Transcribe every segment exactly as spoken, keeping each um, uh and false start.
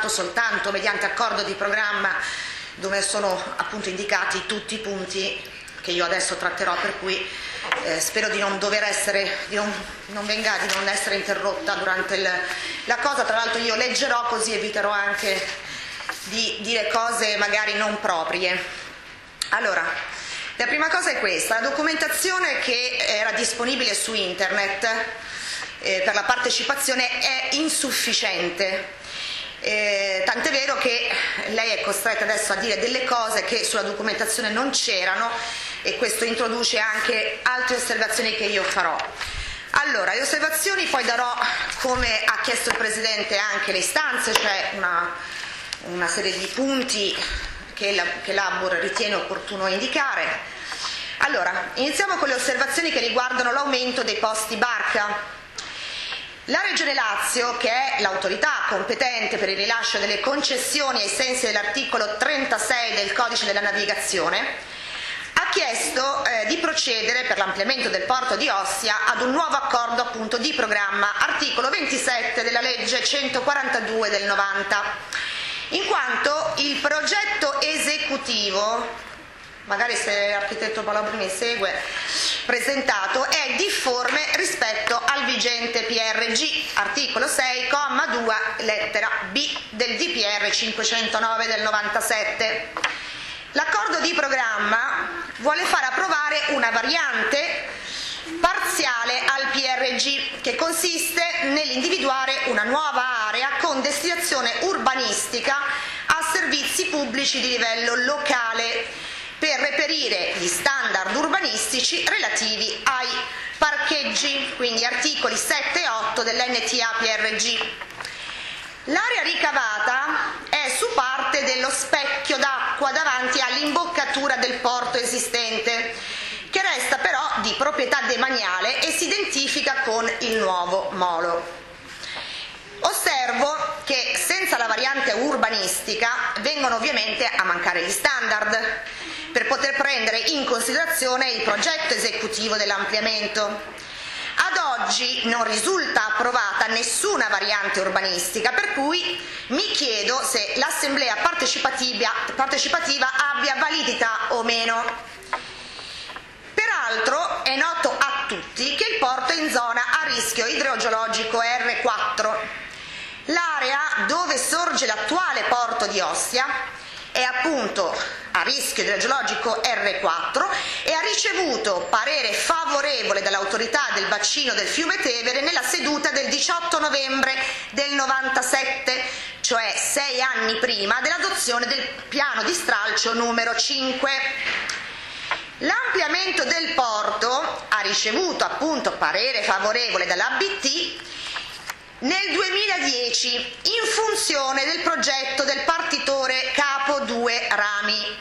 soltanto mediante accordo di programma, dove sono appunto indicati tutti i punti che io adesso tratterò, per cui eh, spero di non dover essere, di non, non venga di non essere interrotta durante il, la cosa. Tra l'altro io leggerò, così eviterò anche di dire cose magari non proprie. Allora, la prima cosa è questa: la documentazione che era disponibile su internet eh, per la partecipazione è insufficiente. Eh, tant'è vero che lei è costretta adesso a dire delle cose che sulla documentazione non c'erano, e questo introduce anche altre osservazioni che io farò. Allora, le osservazioni poi darò, come ha chiesto il Presidente, anche le istanze, cioè una, una serie di punti che, la, che l'A B U R ritiene opportuno indicare. Allora, iniziamo con le osservazioni che riguardano l'aumento dei posti barca. La Regione Lazio, che è l'autorità competente per il rilascio delle concessioni ai sensi dell'articolo trentasei del Codice della Navigazione, ha chiesto eh, di procedere per l'ampliamento del porto di Ostia ad un nuovo accordo appunto di programma, articolo ventisette della legge centoquarantadue del novanta, in quanto il progetto esecutivo, magari se l'architetto Palabro mi segue, presentato è difforme rispetto al vigente P R G, articolo sei, comma due, lettera B del D P R cinquecentonove del novantasette. L'accordo di programma vuole far approvare una variante parziale al P R G, che consiste nell'individuare una nuova area con destinazione urbanistica a servizi pubblici di livello locale, per reperire gli standard urbanistici relativi ai parcheggi, quindi articoli sette e otto dell'N T A P R G. L'area ricavata è su parte dello specchio d'acqua davanti all'imboccatura del porto esistente, che resta però di proprietà demaniale e si identifica con il nuovo molo. Osservo che senza la variante urbanistica vengono ovviamente a mancare gli standard per poter prendere in considerazione il progetto esecutivo dell'ampliamento. Ad oggi non risulta approvata nessuna variante urbanistica, per cui mi chiedo se l'assemblea partecipativa, partecipativa abbia validità o meno. Peraltro è noto a tutti che il porto è in zona a rischio idrogeologico R quattro. L'area dove sorge l'attuale porto di Ostia è appunto a rischio idrogeologico R quattro e ha ricevuto parere favorevole dall'autorità del bacino del fiume Tevere nella seduta del diciotto novembre del novantasette, cioè sei anni prima dell'adozione del piano di stralcio numero cinque. L'ampliamento del porto ha ricevuto appunto parere favorevole dall'A B T nel duemiladieci, in funzione del progetto del partitore Capo due Rami,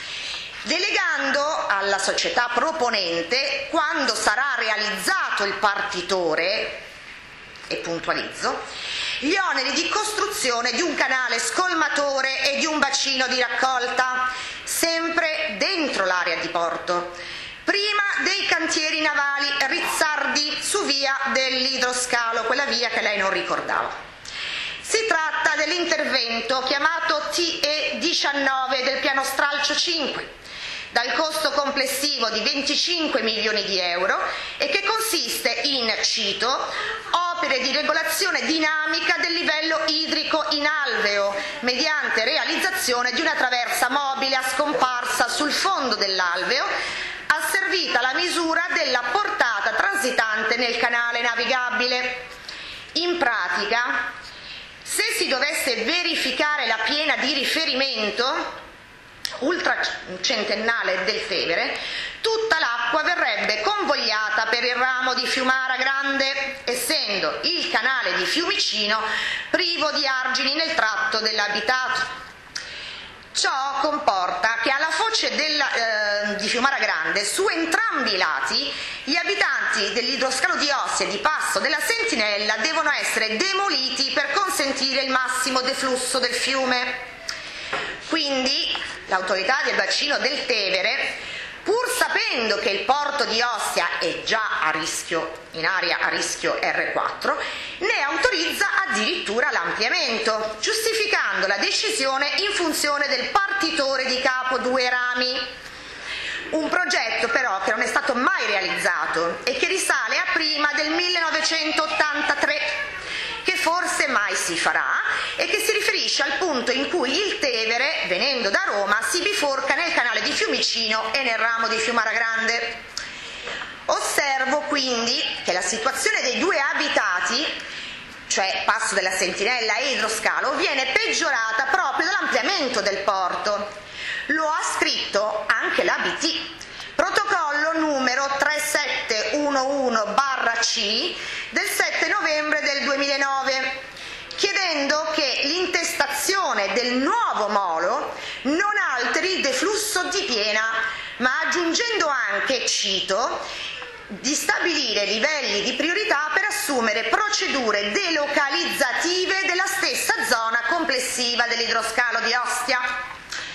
delegando alla società proponente, quando sarà realizzato il partitore, e puntualizzo, gli oneri di costruzione di un canale scolmatore e di un bacino di raccolta, sempre dentro l'area di porto, prima dei cantieri navali Rizzardi su via dell'idroscalo, quella via che lei non ricordava. Si tratta dell'intervento chiamato T E diciannove del piano stralcio cinque, dal costo complessivo di venticinque milioni di euro e che consiste in, cito, opere di regolazione dinamica del livello idrico in alveo mediante realizzazione di una traversa mobile a scomparsa sul fondo dell'alveo, asservita la misura della portata transitante nel canale navigabile. In pratica, se si dovesse verificare la piena di riferimento ultracentennale del Tevere, tutta l'acqua verrebbe convogliata per il ramo di Fiumara Grande, essendo il canale di Fiumicino privo di argini nel tratto dell'abitato. Ciò comporta che alla foce della, eh, di Fiumara Grande, su entrambi i lati, gli abitanti dell'idroscalo di Ostia e di Passo della Sentinella devono essere demoliti per consentire il massimo deflusso del fiume. Quindi l'autorità del bacino del Tevere, pur sapendo sapendo che il porto di Ostia è già a rischio, in area a rischio erre quattro, ne autorizza addirittura l'ampliamento, giustificando la decisione in funzione del partitore di capo due rami. Un progetto però che non è stato mai realizzato e che risale a prima del millenovecentottantatré, che forse mai si farà e che si riferisce al punto in cui il Tevere, venendo da Roma, si biforca nel canale di Fiumicino e nel ramo di Fiumara Grande. Osservo quindi che la situazione dei due abitati, cioè Passo della Sentinella e Idroscalo, viene peggiorata proprio dall'ampliamento del porto. Lo ha scritto anche l'A B T, protocollo numero trentasette undici C del sette novembre del duemilanove, chiedendo che l'intestazione del nuovo molo non alteri il deflusso di piena, ma aggiungendo anche, cito, di stabilire livelli di priorità per assumere procedure delocalizzative della stessa zona complessiva dell'idroscalo di Ostia.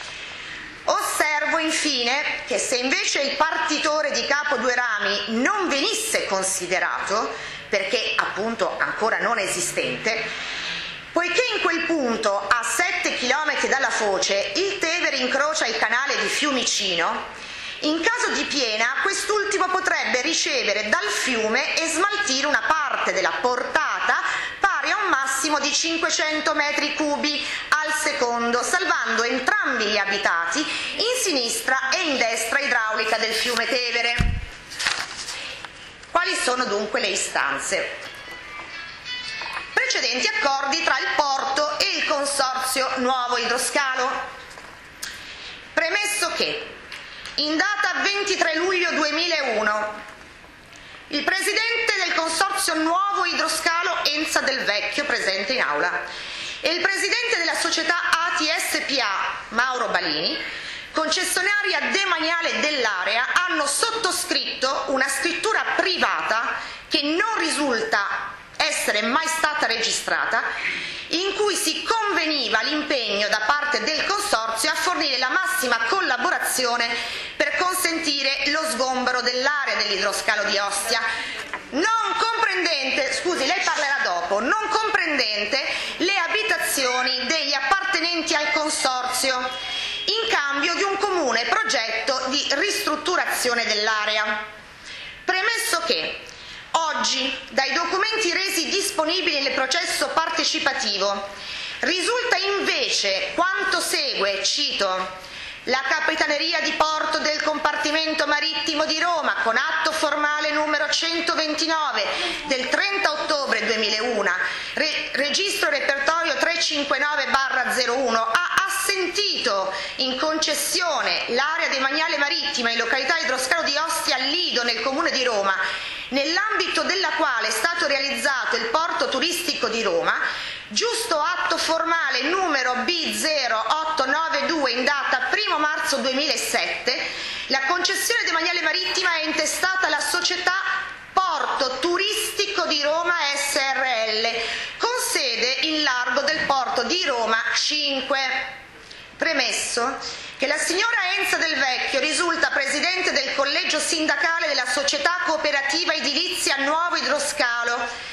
Osservo infine che se invece il partitore di capo due rami non venisse considerato, perché appunto ancora non esistente, poiché in quel punto, a sette chilometri dalla foce, il Tevere incrocia il canale di Fiumicino, in caso di piena quest'ultimo potrebbe ricevere dal fiume e smaltire una parte della portata pari a un massimo di cinquecento metri cubi al secondo, salvando entrambi gli abitati in sinistra e in destra idraulica del fiume Tevere. Quali sono dunque le istanze? Precedenti accordi tra il porto e il consorzio Nuovo Idroscalo. Premesso che in data ventitré luglio duemilauno il presidente del consorzio Nuovo Idroscalo Enza Del Vecchio, presente in aula, e il presidente della società A T S P A Mauro Balini, concessionaria demaniale dell'area, hanno sottoscritto una scrittura privata che non risulta essere mai stata registrata, in cui si conveniva l'impegno da parte del consorzio a fornire la massima collaborazione per consentire lo sgombero dell'area dell'idroscalo di Ostia, non comprendente, scusi, lei parlerà dopo, non comprendente le abitazioni degli appartenenti al consorzio, in cambio di un comune progetto di ristrutturazione dell'area. Premesso che oggi, dai documenti resi disponibili nel processo partecipativo, risulta invece quanto segue, cito: la Capitaneria di Porto del Compartimento Marittimo di Roma, con atto formale numero centoventinove del trenta ottobre duemilauno, re, registro repertorio trecentocinquantanove barra zero uno, ha assentito in concessione l'area demaniale marittima in località Idroscalo di Ostia Lido nel comune di Roma, nell'ambito della quale è stato realizzato il porto turistico di Roma, giusto atto formale numero B zero otto nove due in data primo marzo duemilasette, la concessione demaniale marittima è intestata alla società Porto Turistico di Roma S R L, con sede in largo del porto di Roma cinque. Premesso che la signora Enza Del Vecchio risulta presidente del collegio sindacale della società cooperativa edilizia Nuovo Idroscalo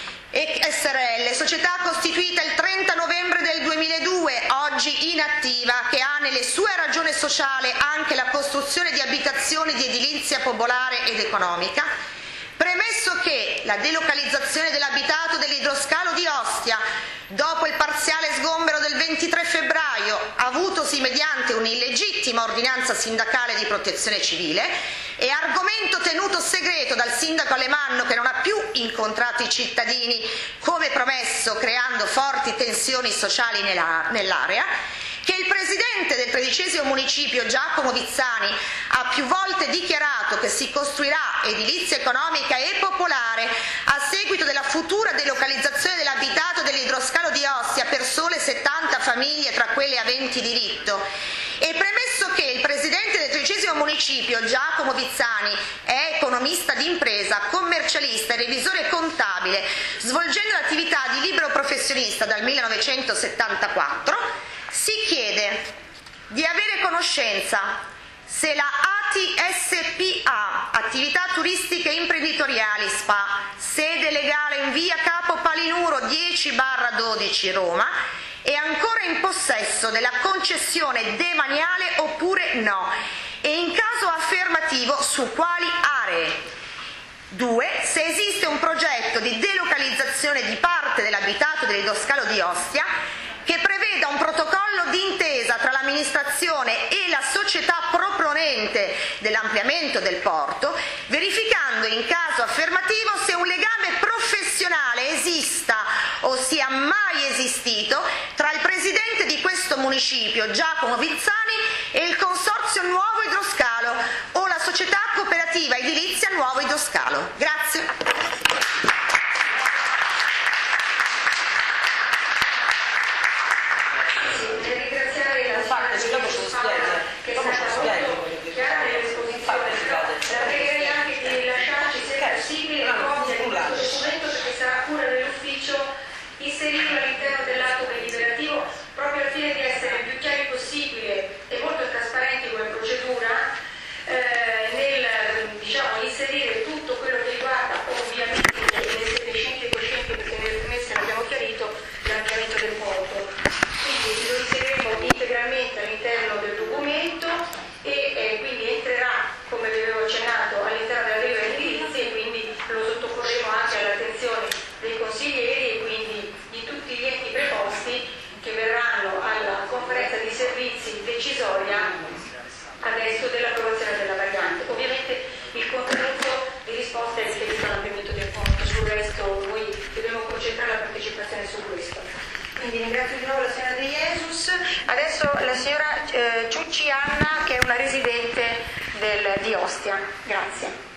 S R L, società costituita il trenta novembre del duemiladue, oggi inattiva, che ha nelle sue ragioni sociali anche la costruzione di abitazioni di edilizia popolare ed economica. Premesso che la delocalizzazione dell'abitato dell'idroscalo di Ostia, dopo il parziale sgombero del ventitré febbraio, avutosi mediante un'illegittima ordinanza sindacale di protezione civile, è argomento tenuto segreto dal sindaco Alemanno, che non ha più incontrato i cittadini come promesso, creando forti tensioni sociali nell'area, che il presidente del tredicesimo municipio Giacomo Vizzani ha più volte dichiarato che si costruirà edilizia economica e popolare a seguito della futura delocalizzazione dell'abitato dell'idroscalo di Ostia per sole settanta famiglie tra quelle aventi diritto, e premesso che il presidente del tredicesimo municipio Giacomo Vizzani è economista d'impresa, commercialista e revisore contabile, svolgendo l'attività di libero professionista dal millenovecentosettantaquattro, si chiede di avere conoscenza se la A Amati S P A, attività turistiche imprenditoriali S P A, sede legale in via Capo Palinuro dieci barra dodici Roma, è ancora in possesso della concessione demaniale oppure no, e in caso affermativo su quali aree? due. Se esiste un progetto di delocalizzazione di parte dell'abitato dell'Idroscalo di Ostia che preveda un protocollo d'intesa tra l'amministrazione e la società proponente dell'ampliamento del porto, verificando in caso affermativo se un legame professionale esista o sia mai esistito tra il presidente di questo municipio, Giacomo Vizzani, e il Consorzio Nuovo Idroscalo o la società cooperativa edilizia Nuovo Idroscalo. Grazie. Inserirlo all'interno dell'atto deliberativo proprio al fine di essere il più chiari possibile e molto trasparenti come procedura, eh, nel diciamo, inserire tutto quello che riguarda ovviamente, ne siete scienti e coscienti perché nelle premesse l'abbiamo chiarito, l'ampliamento del porto. Quindi lo inseriremo integralmente all'interno del documento e eh, quindi entrerà, come vi avevo accennato, all'interno della delibera edilizia e quindi lo sottoporremo anche all'attenzione dei consiglieri e quindi di tutti gli enti preposti che verranno alla conferenza di servizi decisoria adesso dell'approvazione della variante. Ovviamente il contenuto di risposta è riferito all'ampliamento del porto, sul resto noi dobbiamo concentrare la partecipazione su questo. Quindi ringrazio di nuovo la signora De Jesus. Adesso la signora eh, Ciucci Anna, che è una residente del, di Ostia. Grazie.